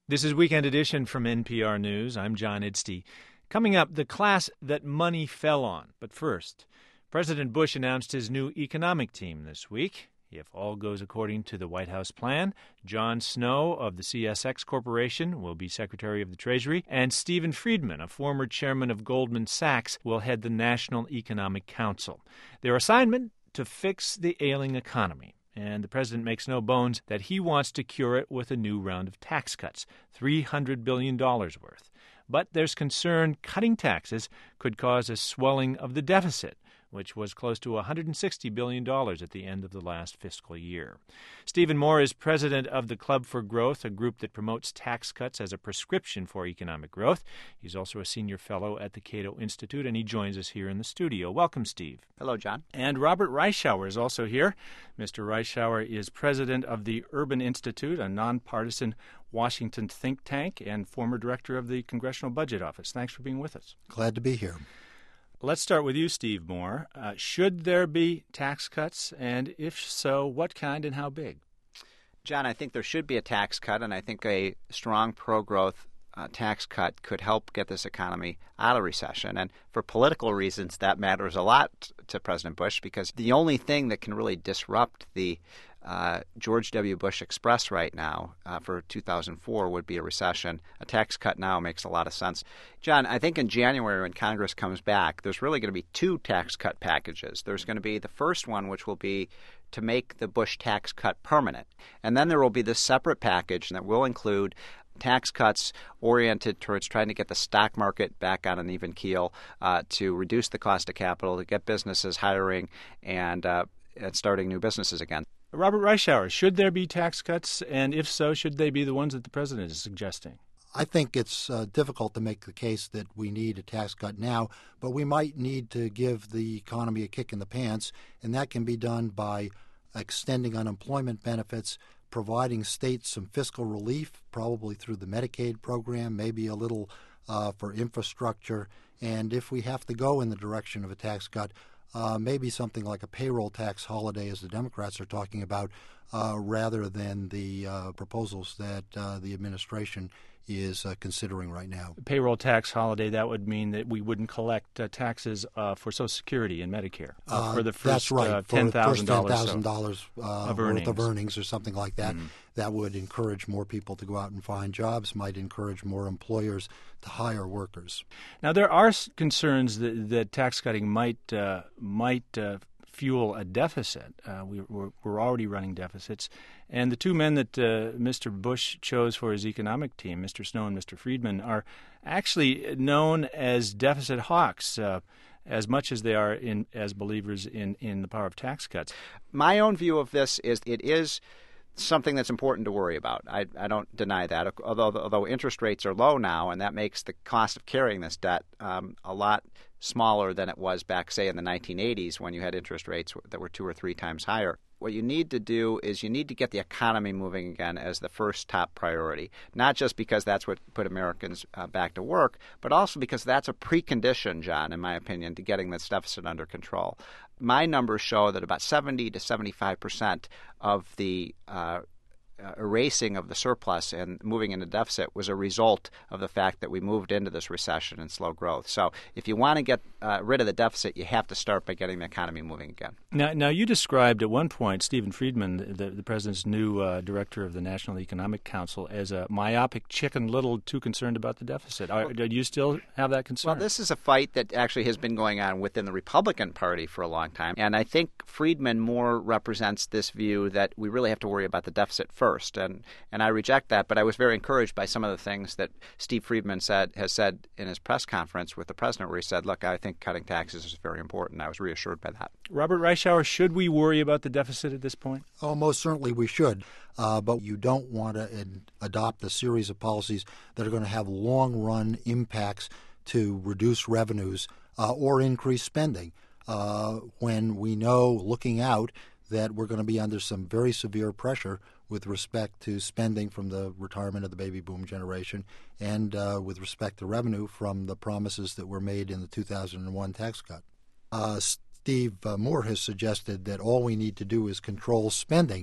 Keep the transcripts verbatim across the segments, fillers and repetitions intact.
This is Weekend Edition from N P R News. I'm John Idstey. Coming up, the class that money fell on. But first, President Bush announced his new economic team this week. If all goes according to the White House plan, John Snow of the C S X Corporation will be Secretary of the Treasury, and Stephen Friedman, a former chairman of Goldman Sachs, will head the National Economic Council. Their assignment? To fix the ailing economy. And the president makes no bones that he wants to cure it with a new round of tax cuts, three hundred billion dollars worth. But there's concern cutting taxes could cause a swelling of the deficit, which was close to one hundred sixty billion dollars at the end of the last fiscal year. Stephen Moore is president of the Club for Growth, a group that promotes tax cuts as a prescription for economic growth. He's also a senior fellow at the Cato Institute, and he joins us here in the studio. Welcome, Steve. Hello, John. And Robert Reischauer is also here. Mister Reischauer is president of the Urban Institute, a nonpartisan Washington think tank, and former director of the Congressional Budget Office. Thanks for being with us. Glad to be here. Let's start with you, Steve Moore. Uh, should there be tax cuts? And if so, what kind and how big? John, I think there should be a tax cut, and I think a strong pro-growth uh, tax cut could help get this economy out of recession. And for political reasons, that matters a lot to President Bush, because the only thing that can really disrupt the Uh, George W. Bush Express right now uh, for two thousand four would be a recession. A tax cut now makes a lot of sense. John, I think in January when Congress comes back, there's really going to be two tax cut packages. There's going to be the first one, which will be to make the Bush tax cut permanent. And then there will be this separate package that will include tax cuts oriented towards trying to get the stock market back on an even keel, uh, to reduce the cost of capital, to get businesses hiring and, uh, and starting new businesses again. Robert Reischauer, should there be tax cuts? And if so, should they be the ones that the president is suggesting? I think it's uh, difficult to make the case that we need a tax cut now, but we might need to give the economy a kick in the pants, and that can be done by extending unemployment benefits, providing states some fiscal relief, probably through the Medicaid program, maybe a little uh, for infrastructure. And if we have to go in the direction of a tax cut, Uh, maybe something like a payroll tax holiday, as the Democrats are talking about, uh, rather than the uh, proposals that uh, the administration is uh, considering right now. Payroll tax holiday, that would mean that we wouldn't collect uh, taxes uh, for Social Security and Medicare uh, uh, for the first that's right. uh, ten thousand dollars ten thousand dollars so uh, of worth earnings. of earnings or something like that. Mm. That would encourage more people to go out and find jobs, might encourage more employers to hire workers. Now, there are concerns that, that tax cutting might uh, might uh, fuel a deficit. Uh, we, we're, we're already running deficits. And the two men that uh, Mister Bush chose for his economic team, Mister Snow and Mister Friedman, are actually known as deficit hawks, uh, as much as they are in as believers in, in the power of tax cuts. My own view of this is it is something that's important to worry about. I, I don't deny that, although although interest rates are low now, and that makes the cost of carrying this debt um, a lot smaller than it was back, say, in the nineteen eighties when you had interest rates that were two or three times higher. What you need to do is you need to get the economy moving again as the first top priority, not just because that's what put Americans uh, back to work, but also because that's a precondition, John, in my opinion, to getting this deficit under control. My numbers show that about seventy to seventy-five percent of the uh, uh, erasing of the surplus and moving into deficit was a result of the fact that we moved into this recession and slow growth. So if you want to get uh, rid of the deficit, you have to start by getting the economy moving again. Now, now you described at one point Stephen Friedman, the, the president's new uh, director of the National Economic Council, as a myopic chicken little too concerned about the deficit. Are, do you still have that concern? Well, this is a fight that actually has been going on within the Republican Party for a long time. And I think Friedman more represents this view that we really have to worry about the deficit first. And, and I reject that. But I was very encouraged by some of the things that Steve Friedman said has said in his press conference with the president, where he said, look, I think cutting taxes is very important. I was reassured by that. Robert Reischauer, should we worry about the deficit at this point? Oh, most certainly we should. Uh, but you don't want to ad- adopt a series of policies that are going to have long-run impacts to reduce revenues uh, or increase spending uh, when we know, looking out, that we're going to be under some very severe pressure with respect to spending from the retirement of the baby boom generation and uh, with respect to revenue from the promises that were made in the two thousand one tax cut. Uh, Steve uh, Moore has suggested that all we need to do is control spending.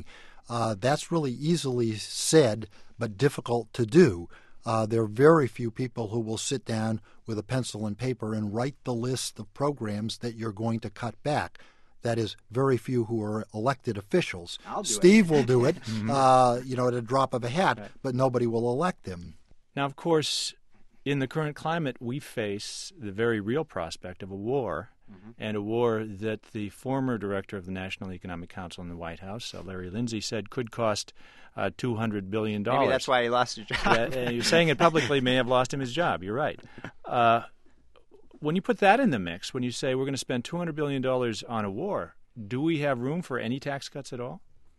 Uh, that's really easily said, but difficult to do. Uh, there are very few people who will sit down with a pencil and paper and write the list of programs that you're going to cut back. That is, very few who are elected officials. I'll do Steve it. will do it, uh, you know, at a drop of a hat, Right. but nobody will elect him. Now, of course, in the current climate, we face the very real prospect of a war, mm-hmm. and a war that the former director of the National Economic Council in the White House, uh, Larry Lindsey, said could cost uh, two hundred billion dollars. Maybe that's why he lost his job. Yeah, and you're saying it publicly may have lost him his job. You're right. Uh, when you put that in the mix, when you say we're going to spend two hundred billion dollars on a war, do we have room for any tax cuts at all?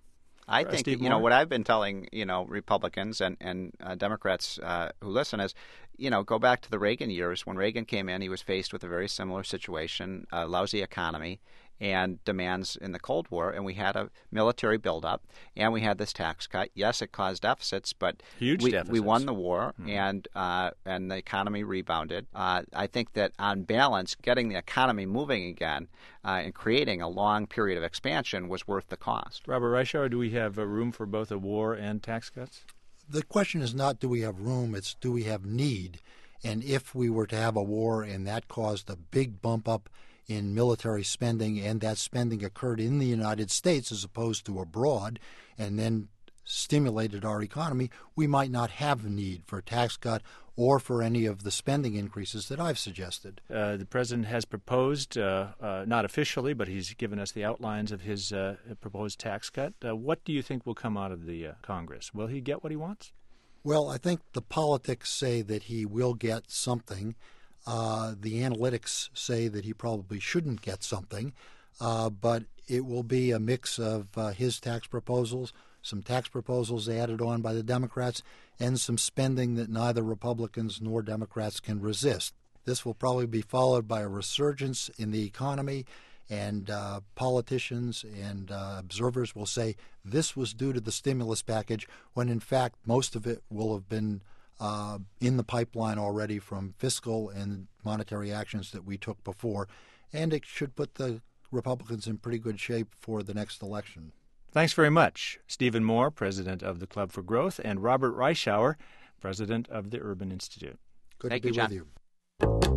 I Uh, think, Steve you know, Moore? what I've been telling, you know, Republicans and, and uh, Democrats uh, who listen is, you know, go back to the Reagan years. When Reagan came in, he was faced with a very similar situation, a lousy economy, and demands in the Cold War, and we had a military buildup, and we had this tax cut. Yes, it caused deficits, but Huge we, deficits. we won the war, Mm-hmm. and uh, and the economy rebounded. Uh, I think that on balance, getting the economy moving again uh, and creating a long period of expansion was worth the cost. Robert Reischauer, do we have uh, room for both a war and tax cuts? The question is not do we have room, it's do we have need. And if we were to have a war and that caused a big bump up in military spending, and that spending occurred in the United States as opposed to abroad, and then stimulated our economy, we might not have a need for a tax cut or for any of the spending increases that I've suggested. Uh, the president has proposed, uh, uh, not officially, but he's given us the outlines of his uh, proposed tax cut. Uh, what do you think will come out of the uh, Congress? Will he get what he wants? Well, I think the politics say that he will get something. Uh, the analytics say that he probably shouldn't get something, uh, but it will be a mix of uh, his tax proposals, some tax proposals added on by the Democrats, and some spending that neither Republicans nor Democrats can resist. This will probably be followed by a resurgence in the economy, and uh, politicians and uh, observers will say this was due to the stimulus package, when in fact most of it will have been Uh, in the pipeline already from fiscal and monetary actions that we took before, and it should put the Republicans in pretty good shape for the next election. Thanks very much. Stephen Moore, president of the Club for Growth, and Robert Reischauer, president of the Urban Institute. Good Thank to be you, with John. you.